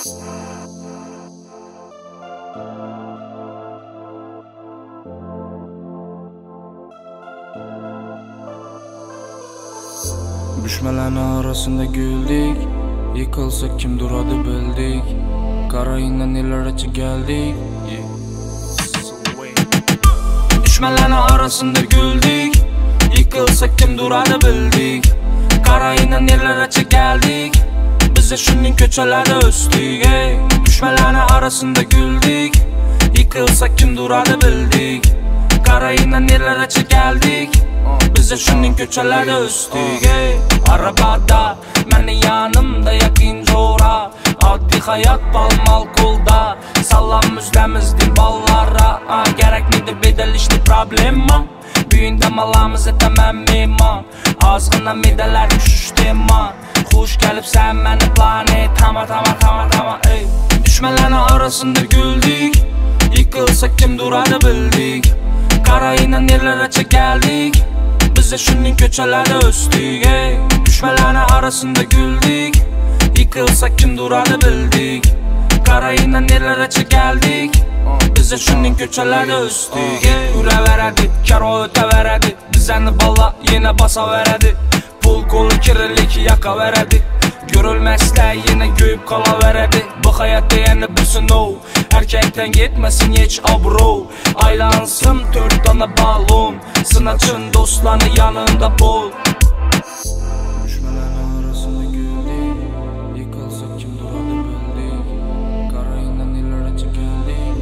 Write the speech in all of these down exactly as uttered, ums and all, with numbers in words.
Düşmelerin arasında güldük, yıkılsak kim duradı bildik. Karayında nelere geldik. Düşmelerin arasında güldük, yıkılsak kim duradı bildik. Karayında nelere geldik. Bize şunun köçelerde östük. Hey. Düşmelerin arasında güldük, yıkılsak kim duradı bildik. Karayında nelere geldik. Bize şunun köçelerde östük. Hey. Arabada, məni yanımda yakınca ora. Addi hayat balmal kulda. Salam müzlemizdir ballara. ha, Gerek miydi bedelişli problema. Büyünde malamız etemem mima. Azgına mideler düşüştü ma. Hoş gelip sen məni planet. Tama tama tama tama ey. Düşmelerin arasında güldük, yıkılsak kim duradı bildik. Karayına nelere geldik. Bize şunun köçelerde östük. Hey. Düşmelerin arasında güldük, yıkılsak kim duradı bildik. Karayına nelere geldik. Bize şunun köçelerde östük. Hey. Üre veredi, karo öte veredi. Bizəni balla yine basa veredi. Pul kolu kirilik yaka veredi. Görülmezler yine göyüp kala veredi. Bu hayat deyeni bilsin o. Erkekten gitmesin hiç abro. Aylansın dört tane balon. Sınavçın dostlarını yanında bol. Düşmelerin arasında güldük, yıkılsak kim duradı bildik. Karayında nelere geldik.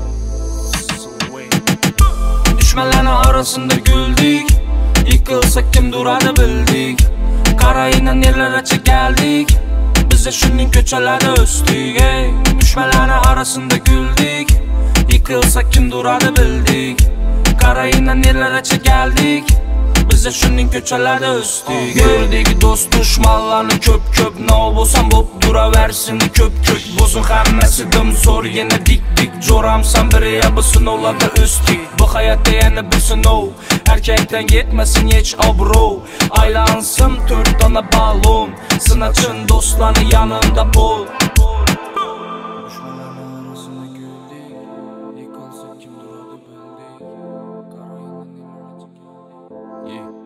Düşmelerin arasında güldük, yıkılsak kim duradı bildik. Karayına nelere geldik. Bize şunun köçelerde östük. Hey. Düşmelerin arasında güldük, yıkılsak kim duradı bildik. Karayına nelere geldik. Bize şunun köçelerde östük. Gördük dost düşmanlarını köp köp. Ne olsan bop dura versin köp köp. Bozun həmmesi dım zor yine dik dik. Coramsan biri yapısın ola da üstük. Bu hayat deyeni bilsin o. Erkekten gitmesin hiç abro. Aylansın dört tane balon. Sınavçın dostlarını yanında bol. Düşmelerin arasında güldük, yıkılsak kim duradı bildik. Karayına nelere geldik.